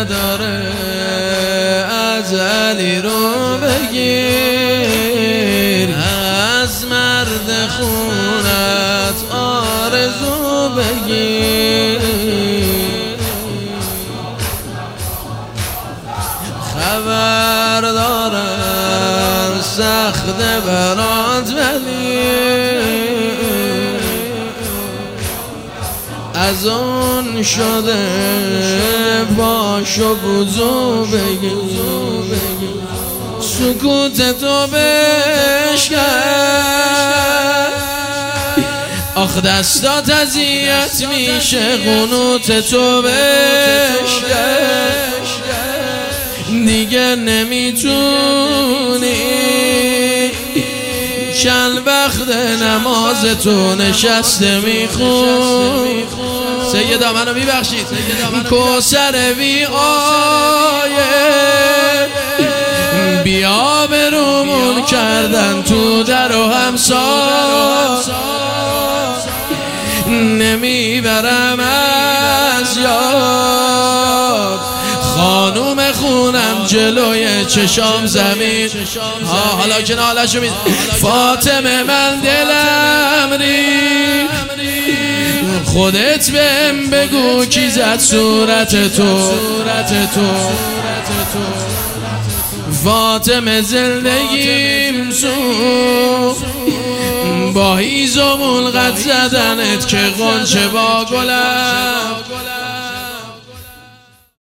نداره از علی رو بگیر، از مرد خونت آرزو بگیر. خبر دارم سخت برات ولی از اون شده پاشو بوزو بگیر، سکوت تو بشکن، آخ دستات اذیت میشه قنوت تو بشکن. دیگه نمیتونی چند وقت نماز تو نشسته میخون. سیدا منو میبخشید، کوثر بی آیه بیا برومون کردن تو در و همسا، نمیبرم از یاد خانوم خونم جلوی چشام زمین. حالا که نالشو میز فاطمه من دلم ری، خودت بهم بگو کی زد صورت تو. فاطمه زندگیم سو با هیزمون قد زدنت که غنچه با گلم.